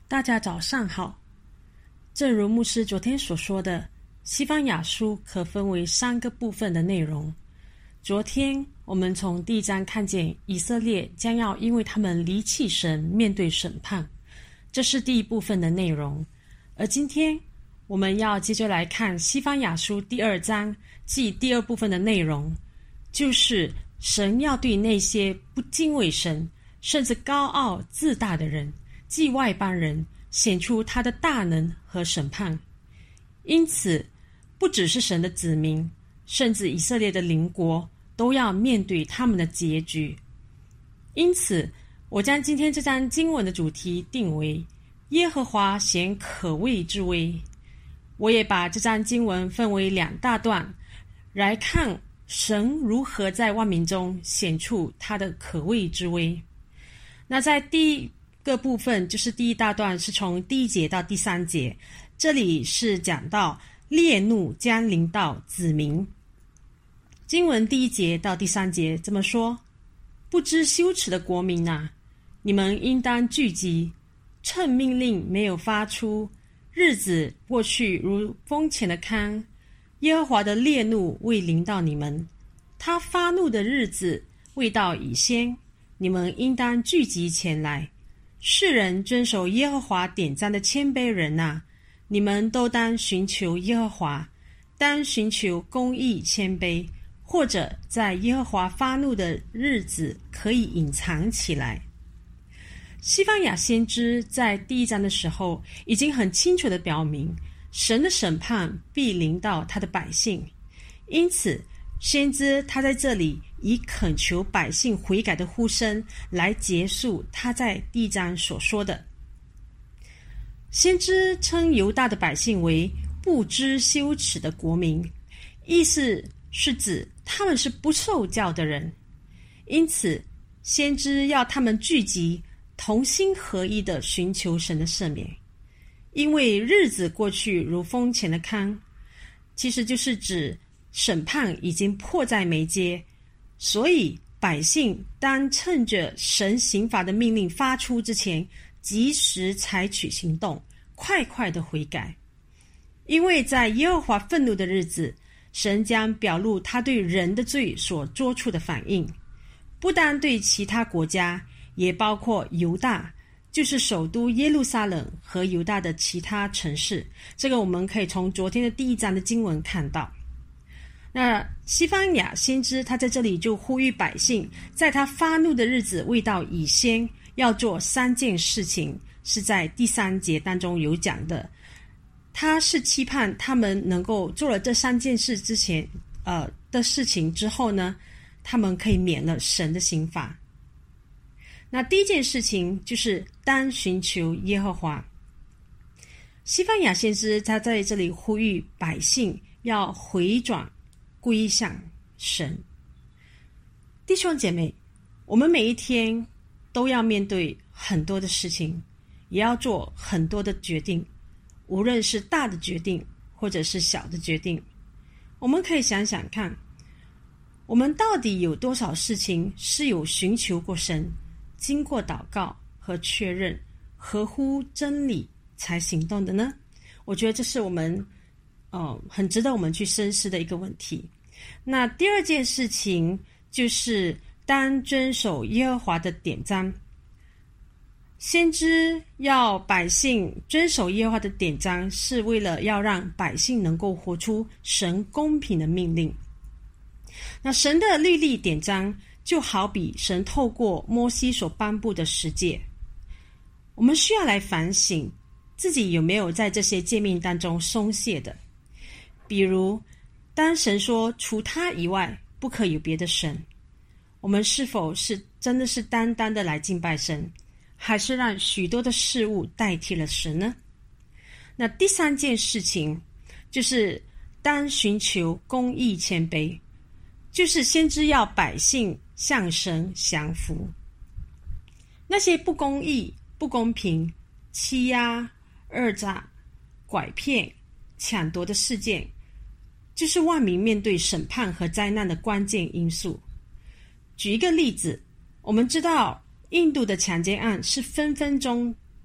大家早上好。正如牧师昨天所说的，西方雅书可分为3个部分的内容。昨天我们从第1章看见以色列将要因为他们离弃神面对审判，这是第1部分的内容。而今天我们要接着来看西方雅书第2章，即第2部分的内容，就是神要对那些不敬畏神甚至高傲自大的人，即外邦人，显出他的大能和审判。因此不只是神的子民，甚至以色列的邻国都要面对他们的结局。因此我将今天这章经文的主题定为耶和华显可畏之威。我也把这章经文分为2大段来看神如何在万民中显出他的可畏之威。那在第1个部分，就是第1大段，是从第1节到第3节，这里是讲到烈怒将临到子民。经文第1节到第3节这么说：不知羞耻的国民啊，你们应当聚集，趁命令没有发出，日子过去如风前的糠，耶和华的烈怒未临到你们，他发怒的日子未到以先，你们应当聚集前来。世人遵守耶和华典章的谦卑人啊，你们都当寻求耶和华，当寻求公义谦卑，或者在耶和华发怒的日子可以隐藏起来。西方雅先知在第1章的时候已经很清楚地表明，神的审判必临到他的百姓，因此先知他在这里以恳求百姓悔改的呼声来结束他在第1章所说的。先知称犹大的百姓为不知羞耻的国民，意思是指他们是不受教的人，因此先知要他们聚集，同心合一地寻求神的赦免。因为日子过去如风前的糠，其实就是指审判已经迫在眉睫，所以百姓当趁着神刑罚的命令发出之前，及时采取行动，快快的悔改。因为在耶和华愤怒的日子，神将表露他对人的罪所做出的反应，不单对其他国家，也包括犹大，就是首都耶路撒冷和犹大的其他城市。这个我们可以从昨天的第1章的经文看到。那西方雅先知他在这里就呼吁百姓，在他发怒的日子未到以先，要做3件事情，是在第3节当中有讲的。他是期盼他们能够做了这3件事之前的事情之后呢，他们可以免了神的刑罚。那第1件事情就是当寻求耶和华。西方雅先知他在这里呼吁百姓要回转归向神。弟兄姐妹，我们每一天都要面对很多的事情，也要做很多的决定，无论是大的决定或者是小的决定。我们可以想想看，我们到底有多少事情是有寻求过神，经过祷告和确认，合乎真理才行动的呢？我觉得这是我们很值得我们去深思的一个问题。那第2件事情就是当遵守耶和华的典章。先知要百姓遵守耶和华的典章，是为了要让百姓能够活出神公平的命令。那神的律例典章就好比神透过摩西所颁布的10诫，我们需要来反省自己有没有在这些诫命当中松懈的。比如当神说除他以外不可有别的神，我们是否是真的是单单的来敬拜神，还是让许多的事物代替了神呢？那第3件事情就是当寻求公义谦卑，就是先知要百姓向神降服。那些不公义、不公平、欺压、讹诈、拐骗、抢夺的事件，就是万民面对审判和灾难的关键因素。举一个例子，我们知道印度的强奸案是分分钟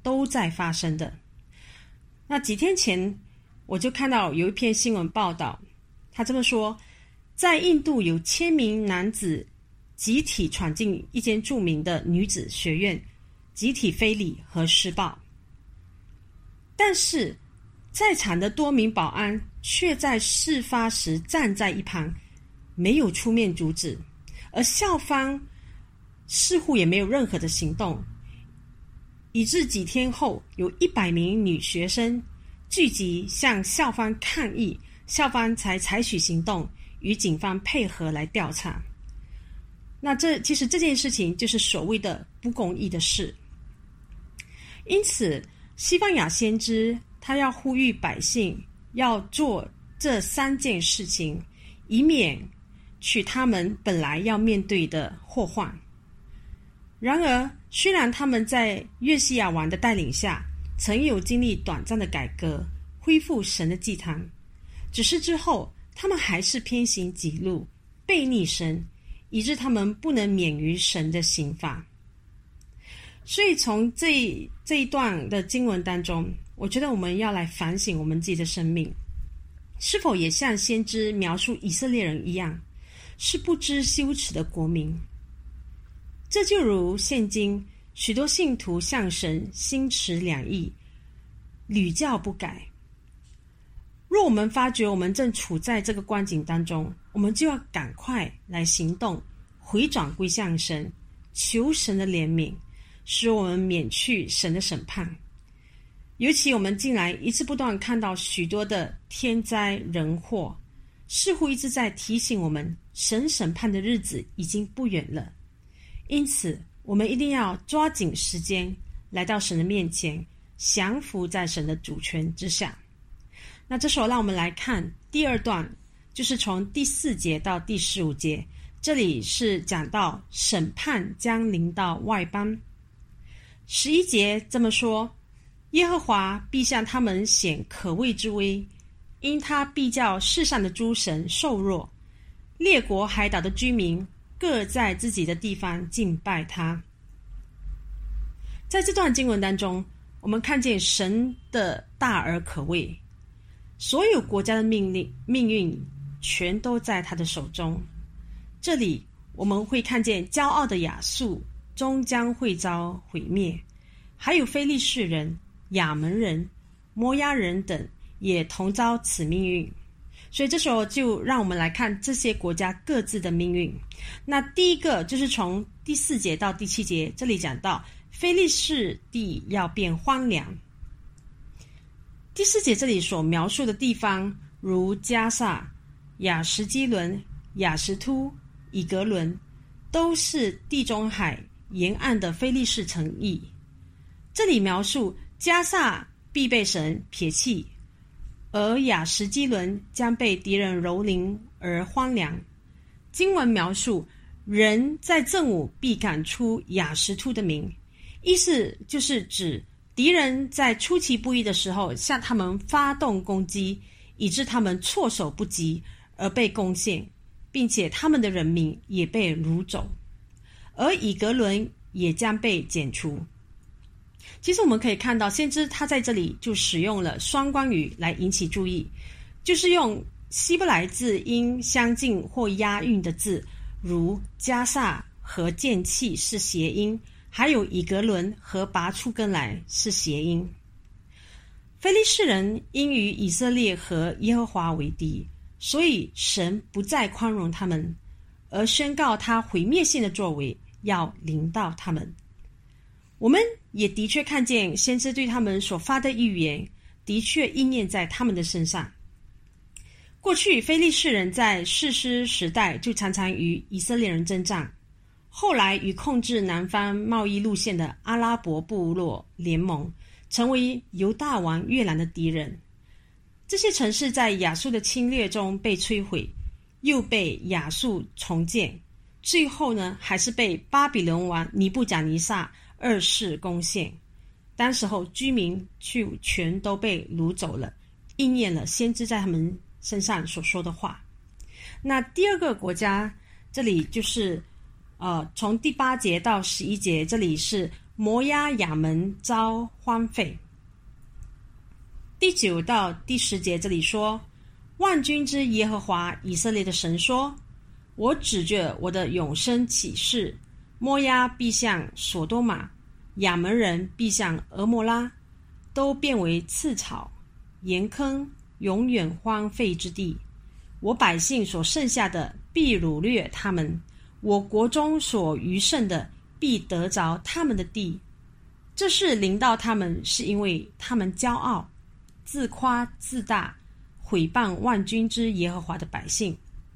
都在发生的。那几天前我就看到有一篇新闻报道，他这么说，在印度有1000名男子集体闯进一间著名的女子学院，集体非礼和施暴，但是在场的多名保安却在事发时站在一旁，没有出面阻止，而校方似乎也没有任何的行动，以致几天后有100名女学生聚集向校方抗议，校方才采取行动，与警方配合来调查。那其实这件事情就是所谓的不公义的事。因此西方雅先知他要呼吁百姓要做这3件事情，以免取他们本来要面对的祸患。然而虽然他们在约西亚王的带领下曾有经历短暂的改革，恢复神的祭坛，只是之后他们还是偏行己路，悖逆神，以致他们不能免于神的刑罚。所以从这一段的经文当中，我觉得我们要来反省我们自己的生命，是否也像先知描述以色列人一样，是不知羞耻的国民。这就如现今许多信徒向神心持两意，屡教不改。若我们发觉我们正处在这个光景当中，我们就要赶快来行动，回转归向神，求神的怜悯，使我们免去神的审判。尤其我们近来一直不断看到许多的天灾人祸，似乎一直在提醒我们，神审判的日子已经不远了。因此我们一定要抓紧时间来到神的面前，降服在神的主权之下。那这时候让我们来看第2段，就是从第4节到第15节，这里是讲到审判将临到外邦。11节这么说，耶和华必向他们显可畏之威，因他必叫世上的诸神瘦弱，列国海岛的居民各在自己的地方敬拜他。在这段经文当中，我们看见神的大而可畏，所有国家的命运全都在他的手中。这里我们会看见骄傲的亚述终将会遭毁灭，还有非利士人、亚门人、摩押人等也同遭此命运。所以这时候就让我们来看这些国家各自的命运。那第一个就是从第4节到第7节，这里讲到非利士地要变荒凉。第4节这里所描述的地方，如加萨、亚什基伦、亚什突、以格伦，都是地中海沿岸的非利士城邑。这里描述加萨必被神撇弃，而亚什基伦将被敌人蹂躏而荒凉。经文描述人在正午必赶出亚什突的名，意思就是指敌人在出其不意的时候向他们发动攻击，以致他们措手不及而被攻陷，并且他们的人民也被掳走，而以格伦也将被剪除。其实我们可以看到，先知他在这里就使用了双关语来引起注意，就是用希伯来字音相近或押韵的字，如加萨和剑气是谐音，还有以格伦和拔出根来是谐音。非利士人因与以色列和耶和华为敌，所以神不再宽容他们，而宣告他毁灭性的作为要临到他们。我们也的确看见先知对他们所发的预言的确应验在他们的身上。过去非利士人在士师时代就常常与以色列人征战，后来与控制南方贸易路线的阿拉伯部落联盟，成为犹大王约兰的敌人。这些城市在亚述的侵略中被摧毁，又被亚述重建，最后呢还是被巴比伦王尼布甲尼撒2世攻陷。当时候居民全都被掳走了，应验了先知在他们身上所说的话。那第2个国家，这里就是从第8节到11节，这里是摩押亚门遭荒废。第9到第10节这里说，万军之耶和华以色列的神说，我指着我的永生起誓，摩押必向所多玛，亚门人必向俄摩拉，都变为刺草、盐坑，永远荒废之地。我百姓所剩下的必掳掠他们，我国中所余剩的必得着他们的地。这事临到他们，是因为他们骄傲、自夸自大，毁谤万军之耶和华的百姓。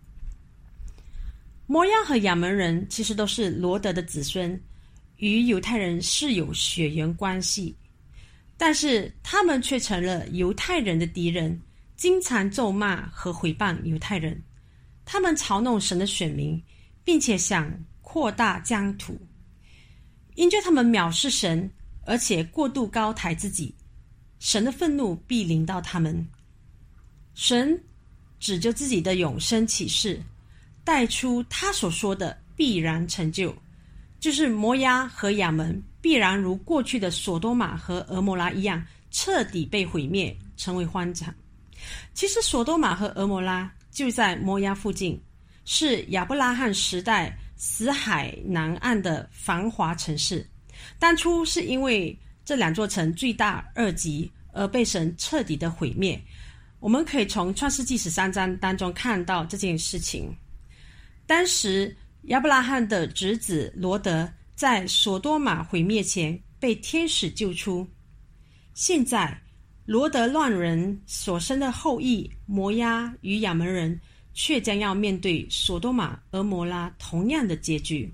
摩押和亚门人其实都是罗得的子孙，与犹太人是有血缘关系，但是他们却成了犹太人的敌人，经常咒骂和毁谤犹太人。他们嘲弄神的选民，并且想扩大疆土。因着他们藐视神，而且过度高抬自己，神的愤怒必临到他们。神指着自己的永生启示，带出他所说的必然成就，就是摩押和亚门必然如过去的所多玛和俄摩拉一样，彻底被毁灭，成为荒场。其实所多玛和俄摩拉就在摩押附近，是亚伯拉罕时代死海南岸的繁华城市。当初是因为这2座城罪大恶极而被神彻底的毁灭。我们可以从创世纪13章当中看到这件事情。当时亚伯拉罕的侄子罗得在所多玛毁灭前被天使救出，现在罗得乱人所生的后裔摩押与亚门人却将要面对所多玛、俄摩拉同样的结局。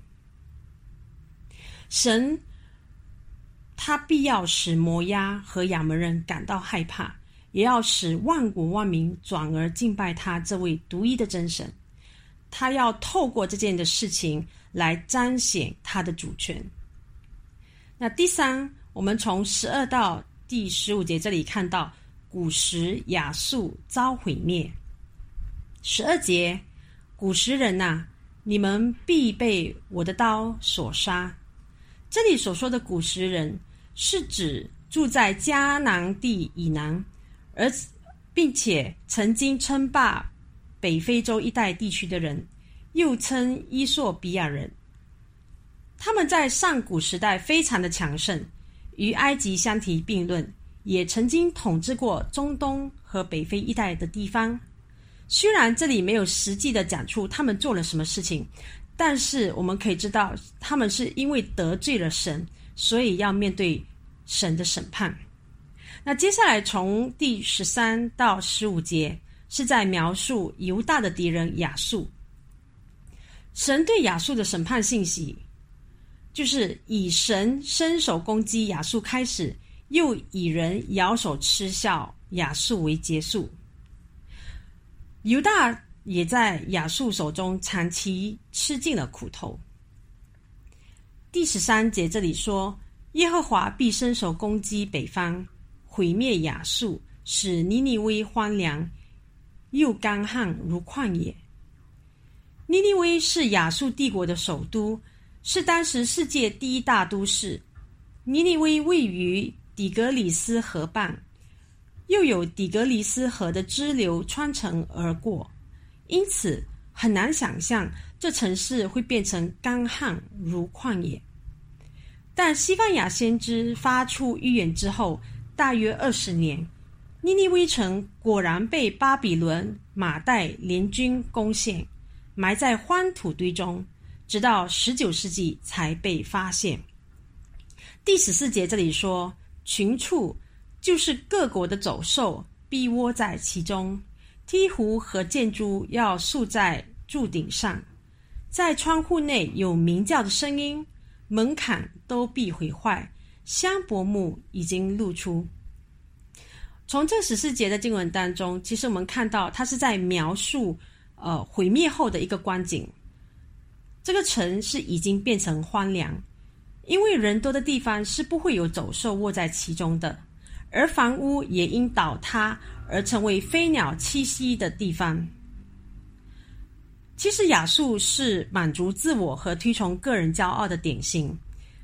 神他必要使摩押和亚门人感到害怕，也要使万国万民转而敬拜他这位独一的真神。他要透过这件的事情来彰显他的主权。那第3，我们从12到第15节这里看到古时亚述遭毁灭。12节，古时人啊，你们必被我的刀所杀。这里所说的古时人是指住在迦南地以南，并且曾经称霸北非洲一带地区的人，又称伊索比亚人。他们在上古时代非常的强盛，与埃及相提并论，也曾经统治过中东和北非一带的地方。虽然这里没有实际的讲出他们做了什么事情，但是我们可以知道他们是因为得罪了神，所以要面对神的审判。那接下来从第13到15节是在描述犹大的敌人亚述。神对亚述的审判信息，就是以神伸手攻击亚述开始，又以人摇手嗤笑亚述为结束。犹大也在亚述手中长期吃尽了苦头。第13节这里说，耶和华必伸手攻击北方，毁灭亚述，使尼尼微荒凉，又干旱如旷野。尼尼微是亚述帝国的首都，是当时世界第1大都市。尼尼微位于底格里斯河畔，又有底格里斯河的支流穿城而过，因此很难想象这城市会变成干旱如旷野。但西番雅先知发出预言之后，大约20年，尼尼微城果然被巴比伦、马代联军攻陷，埋在荒土堆中，直到19世纪才被发现。第14节这里说，群畜就是各国的走兽必窝在其中，鹈鹕和箭猪要宿在柱顶上，在窗户内有鸣叫的声音，门槛都必毁坏，香柏木已经露出。从这14节的经文当中，其实我们看到它是在描述毁灭后的一个光景。这个城是已经变成荒凉，因为人多的地方是不会有走兽卧在其中的，而房屋也因倒塌而成为飞鸟栖息的地方。其实亚述是满足自我和推崇个人骄傲的典型。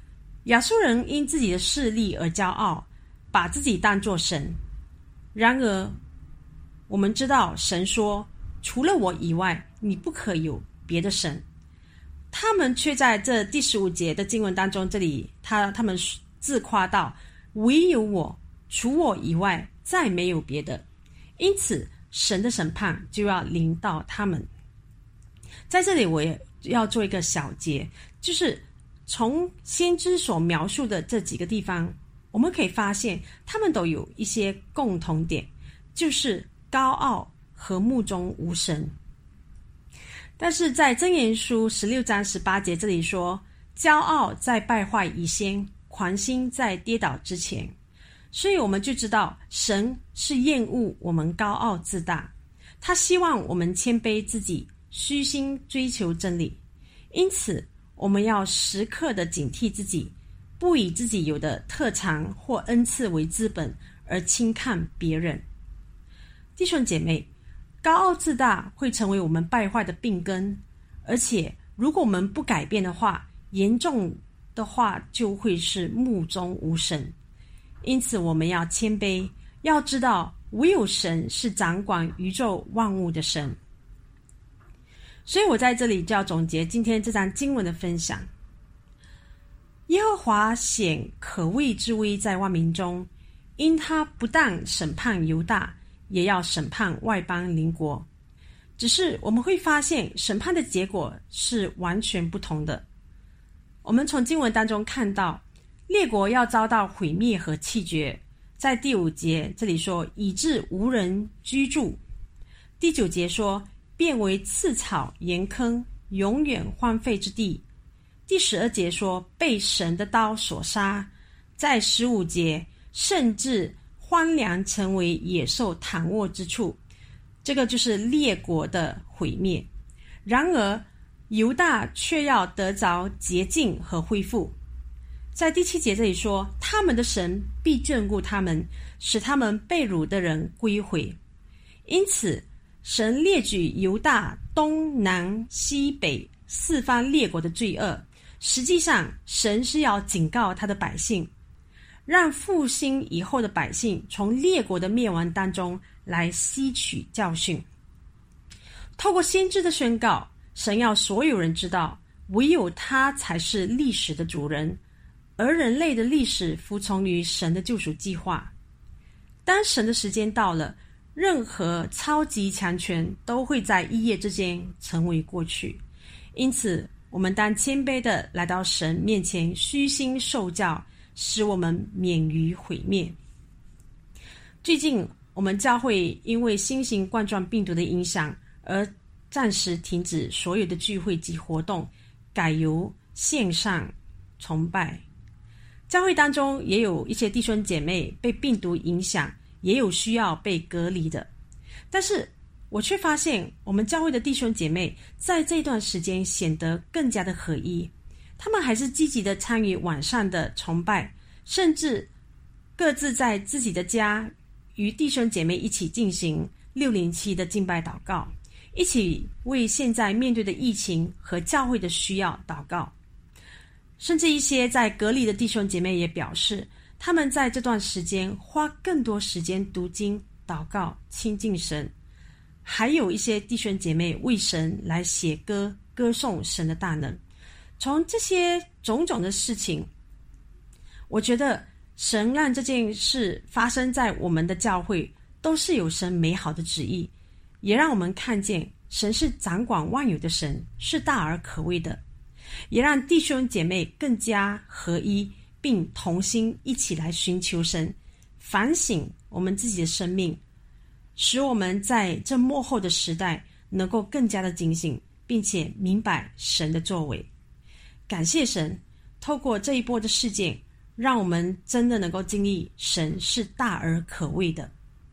亚述人因自己的势力而骄傲，把自己当作神。然而我们知道神说，除了我以外，你不可有别的神。他们却在这第15节的经文当中，这里他们自夸道，唯有我，除我以外再没有别的。因此神的审判就要临到他们。在这里我也要做一个小结，就是从先知所描述的这几个地方，我们可以发现他们都有一些共同点，就是高傲和目中无神。但是在箴言书16章18节这里说，骄傲在败坏以先，狂心在跌倒之前。所以我们就知道神是厌恶我们高傲自大，他希望我们谦卑自己，虚心追求真理。因此我们要时刻的警惕自己，不以自己有的特长或恩赐为资本而轻看别人。弟兄姐妹，高傲自大会成为我们败坏的病根，而且如果我们不改变的话，严重的话就会是目中无神。因此我们要谦卑，要知道唯有神是掌管宇宙万物的神。所以我在这里就要总结今天这章经文的分享。耶和华显可畏之威在万民中，因他不但审判犹大，也要审判外邦邻国。只是我们会发现审判的结果是完全不同的。我们从经文当中看到，列国要遭到毁灭和弃绝，在第5节这里说，以致无人居住。第9节说，变为刺草盐坑，永远荒废之地。第12节说，被神的刀所杀。在15节，甚至荒凉成为野兽躺卧之处。这个就是列国的毁灭。然而犹大却要得着洁净和恢复。在第7节这里说，他们的神必眷顾他们，使他们被掳的人归回。因此神列举犹大东南西北4方列国的罪恶，实际上神是要警告他的百姓，让复兴以后的百姓从列国的灭亡当中来吸取教训。透过先知的宣告，神要所有人知道，唯有他才是历史的主人，而人类的历史服从于神的救赎计划。当神的时间到了，任何超级强权都会在一夜之间成为过去。因此我们当谦卑的来到神面前，虚心受教，使我们免于毁灭。最近我们教会因为新型冠状病毒的影响而暂时停止所有的聚会及活动，改由线上崇拜。教会当中也有一些弟兄姐妹被病毒影响，也有需要被隔离的。但是我却发现我们教会的弟兄姐妹在这段时间显得更加的合一，他们还是积极的参与晚上的崇拜，甚至各自在自己的家与弟兄姐妹一起进行607的敬拜祷告，一起为现在面对的疫情和教会的需要祷告。甚至一些在隔离的弟兄姐妹也表示，他们在这段时间花更多时间读经、祷告、亲近神。还有一些弟兄姐妹为神来写歌，歌颂神的大能。从这些种种的事情，我觉得神让这件事发生在我们的教会，都是有神美好的旨意，也让我们看见神是掌管万有的神，是大而可畏的，也让弟兄姐妹更加合一，并同心一起来寻求神，反省我们自己的生命，使我们在这末后的时代能够更加的警醒，并且明白神的作为。感谢神，透过这一波的事件，让我们真的能够经历神是大而可畏的。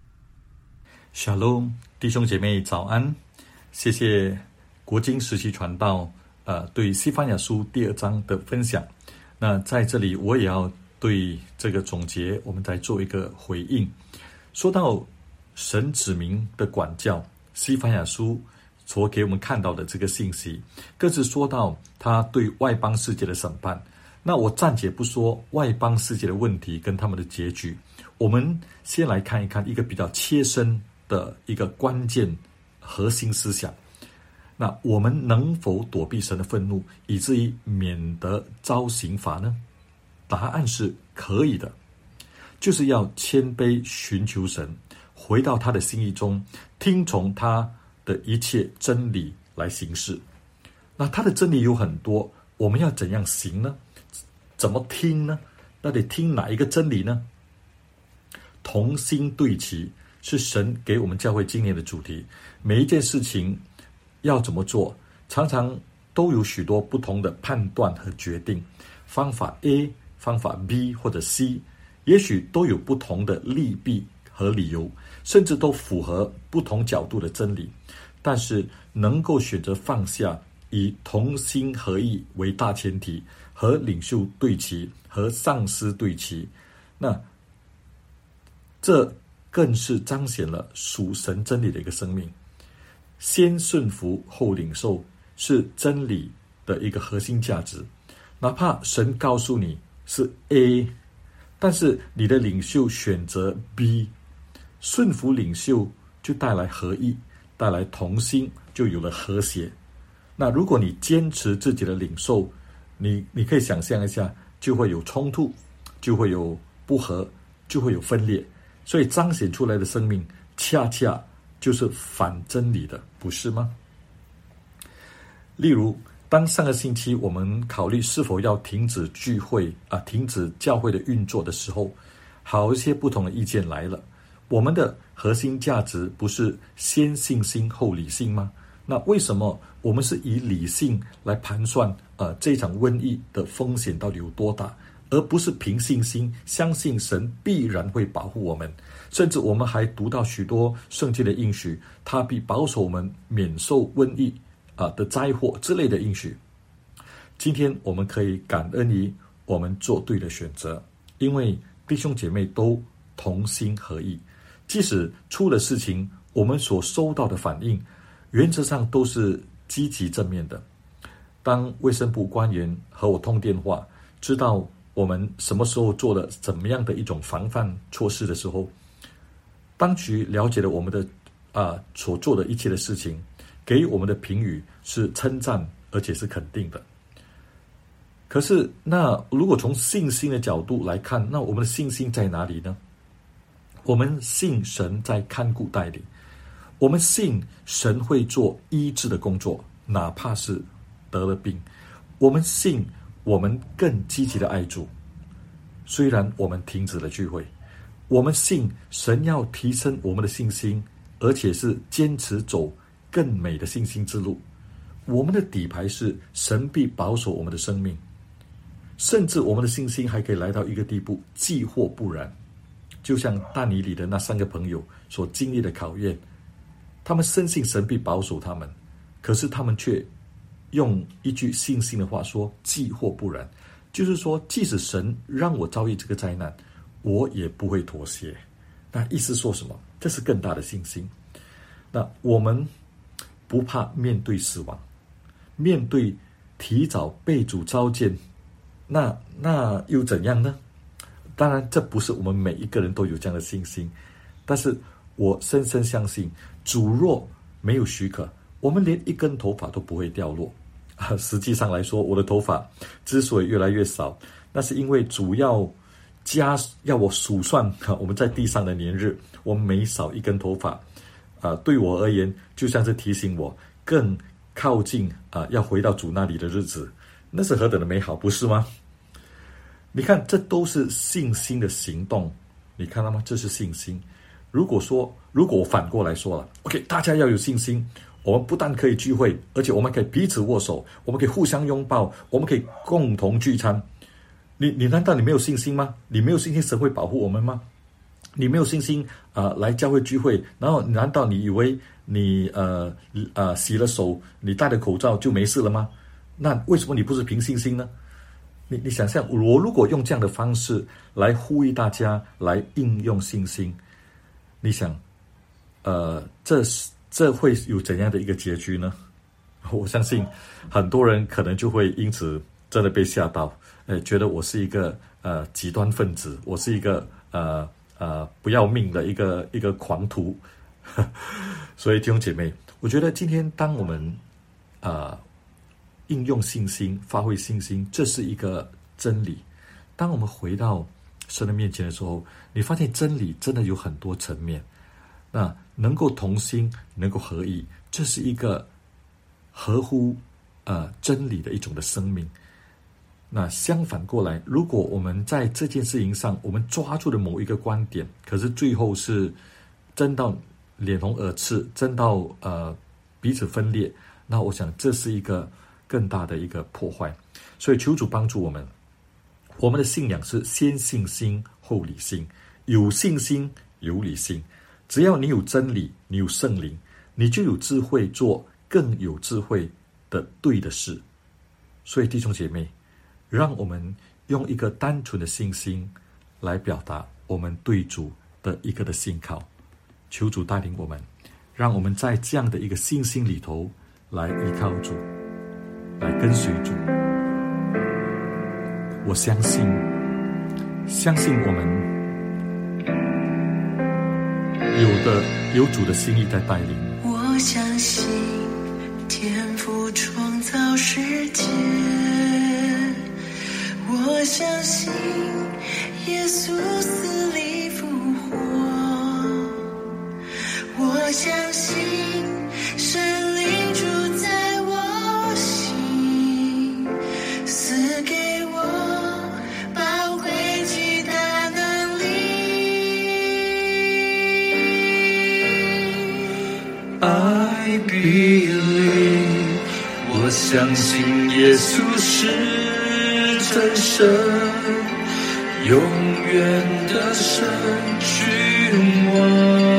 Shalom， 弟兄姐妹早安！谢谢国经时期传道对西番雅书第2章的分享。那在这里我也要对这个总结我们再做一个回应。说到神指明的管教，西番雅书所给我们看到的这个信息，各自说到他对外邦世界的审判， 那我暂且不说外邦世界的问题跟他们的结局，我们先来看一看一个比较切身的一个关键核心思想。那我们能否躲避神的愤怒，以至于免得遭刑罚呢？答案是可以的，就是要谦卑寻求神，回到他的心意中，听从他的一切真理来行事。那他的真理有很多，我们要怎样行呢？怎么听呢？到底听哪一个真理呢？同心对齐是神给我们教会今年的主题。每一件事情要怎么做，常常都有许多不同的判断和决定。方法 A、方法 B 或者 C， 也许都有不同的利弊和理由，甚至都符合不同角度的真理。但是能够选择放下，以同心合意为大前提，和领袖对齐，和上司对齐，那这更是彰显了属神真理的一个生命。先顺服后领受是真理的一个核心价值。哪怕神告诉你是 A， 但是你的领袖选择 B， 顺服领袖就带来合一，带来同心，就有了和谐。那如果你坚持自己的领受，你可以想象一下，就会有冲突，就会有不和，就会有分裂。所以彰显出来的生命恰恰就是反真理的，不是吗？例如当上个星期我们考虑是否要停止聚会停止教会的运作的时候，好一些不同的意见来了。我们的核心价值不是先信心后理性吗？那为什么我们是以理性来盘算这场瘟疫的风险到底有多大，而不是凭信心相信神必然会保护我们？甚至我们还读到许多圣经的应许，他必保守我们免受瘟疫的灾祸之类的应许。今天我们可以感恩于我们做对的选择，因为弟兄姐妹都同心合意，即使出了事情，我们所收到的反应原则上都是积极正面的。当卫生部官员和我通电话，知道我们什么时候做了怎么样的一种防范措施的时候，当局了解了我们的所做的一切的事情，给予我们的评语是称赞，而且是肯定的。可是那如果从信心的角度来看，那我们的信心在哪里呢？我们信神在看顾带领，我们信神会做医治的工作，哪怕是得了病。我们信我们更积极的爱主，虽然我们停止了聚会。我们信神要提升我们的信心，而且是坚持走更美的信心之路。我们的底牌是神必保守我们的生命，甚至我们的信心还可以来到一个地步，既或不然。就像但以理的那3个朋友所经历的考验，他们深信神必保守他们，可是他们却用一句信心的话说，既或不然，就是说即使神让我遭遇这个灾难，我也不会妥协。那意思说什么？这是更大的信心。那我们不怕面对死亡，面对提早被主召见，那又怎样呢？当然这不是我们每一个人都有这样的信心，但是我深深相信，主若没有许可，我们连一根头发都不会掉落。实际上来说，我的头发之所以越来越少，那是因为主要我数算我们在地上的年日，我们每少一根头发对我而言就像是提醒我更靠近要回到主那里的日子，那是何等的美好，不是吗？你看，这都是信心的行动，你看到吗？这是信心。如果我反过来说了 OK， 大家要有信心，我们不但可以聚会，而且我们可以彼此握手，我们可以互相拥抱，我们可以共同聚餐。你难道你没有信心吗？你没有信心神会保护我们吗？你没有信心来教会聚会，然后难道你以为你洗了手，你戴了口罩就没事了吗？那为什么你不是凭信心呢？你想象，我如果用这样的方式来呼吁大家来应用信心，你想这会有怎样的一个结局呢？我相信很多人可能就会因此真的被吓到，觉得我是一个极端分子，我是一个不要命的一个狂徒。所以弟兄姐妹，我觉得今天当我们应用信心，发挥信心，这是一个真理。当我们回到神的面前的时候，你发现真理真的有很多层面。那能够同心，能够合一，这是一个合乎真理的一种的生命。那相反过来，如果我们在这件事情上，我们抓住了某一个观点，可是最后是争到脸红耳赤，争到彼此分裂，那我想这是一个更大的一个破坏。所以求主帮助我们，我们的信仰是先信心后理性，有信心有理性。只要你有真理，你有圣灵，你就有智慧做更有智慧的对的事。所以弟兄姐妹，让我们用一个单纯的信心来表达我们对主的一个的信靠。求主带领我们，让我们在这样的一个信心里头来依靠主，来跟随主。我相信我们有主的心意在带领。 我相信天父创造世界，我相信耶稣死里复活，我相信神灵住在我心，赐给我宝贵极大能力。I believe， 我相信耶稣是真神，永远的神，君王。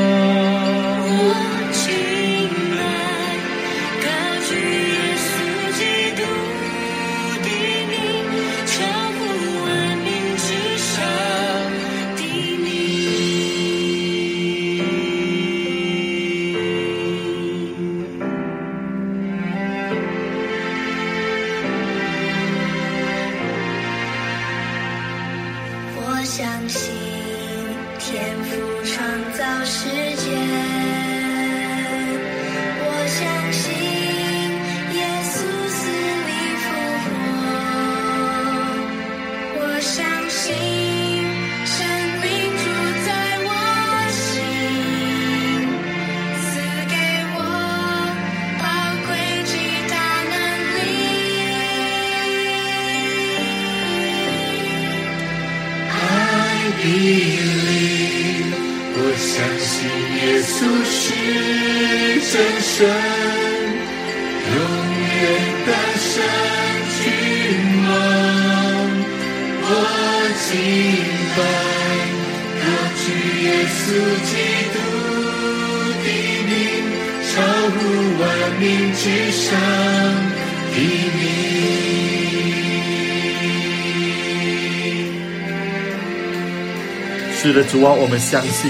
是的，主啊，我们相信。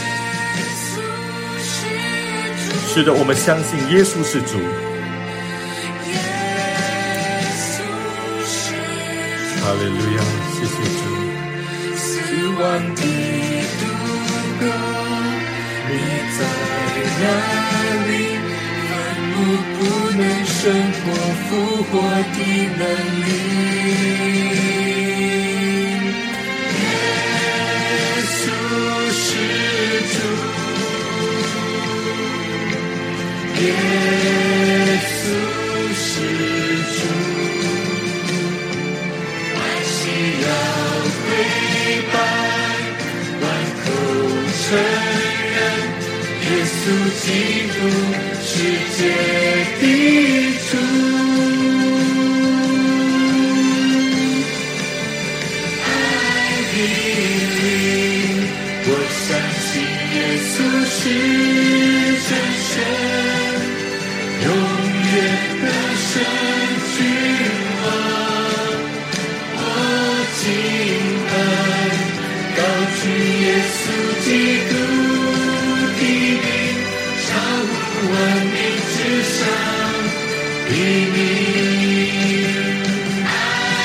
是的，我们相信耶稣是主。哈利路亚，谢谢主。 死亡的渡口，你在哪里？坟墓不能胜过复活的能力。耶稣是主，万膝要跪拜，万口承认，耶稣基督世界的主。I believe， 我相信耶稣是真神。永远的神君王，我敬拜，高举耶稣基督的名，超乎万民之上的名。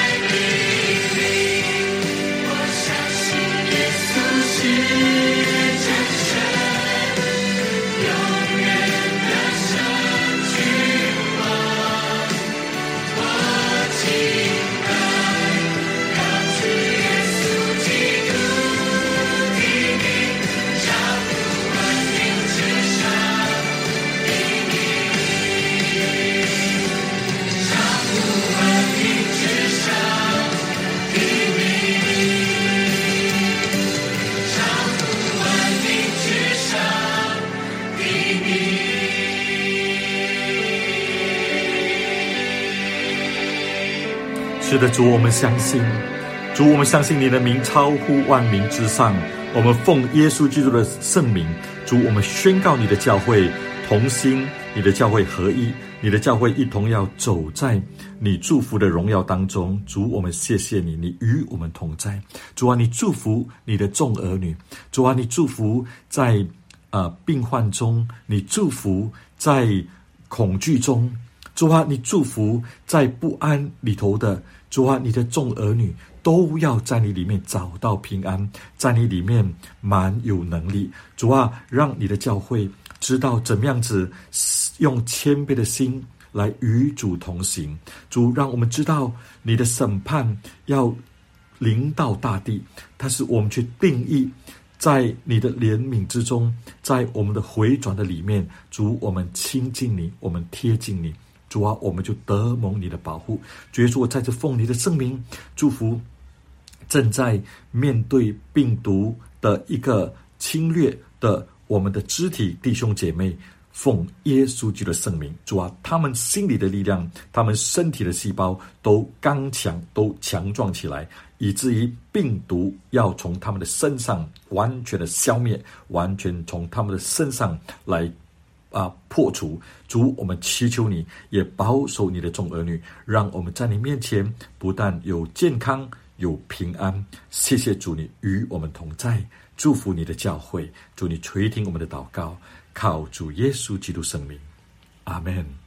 是的，主，我们相信，主，我们相信你的名超乎万名之上。我们奉耶稣基督的圣名，主，我们宣告你的教会同心，你的教会合一，你的教会一同要走在你祝福的荣耀当中。主，我们谢谢你，你与我们同在。主啊，你祝福你的众儿女。主啊，你祝福在病患中，你祝福在恐惧中。主啊，你祝福在不安里头的。主啊，你的众儿女都要在你里面找到平安，在你里面满有能力。主啊，让你的教会知道怎么样子用谦卑的心来与主同行。主，让我们知道你的审判要临到大地，但是我们却定义在你的怜悯之中，在我们的回转的里面，主，我们亲近你，我们贴近你。主啊，我们就得蒙你的保护。主耶稣，我在这奉你的圣名祝福正在面对病毒的一个侵略的我们的肢体弟兄姐妹，奉耶稣基督的圣名。主啊，他们心里的力量，他们身体的细胞都刚强，都强壮起来，以至于病毒要从他们的身上完全的消灭，完全从他们的身上来破除。主，我们祈求你也保守你的众儿女，让我们在你面前不但有健康有平安。谢谢主，你与我们同在，祝福你的教会。主，你垂听我们的祷告，靠主耶稣基督圣名，阿们。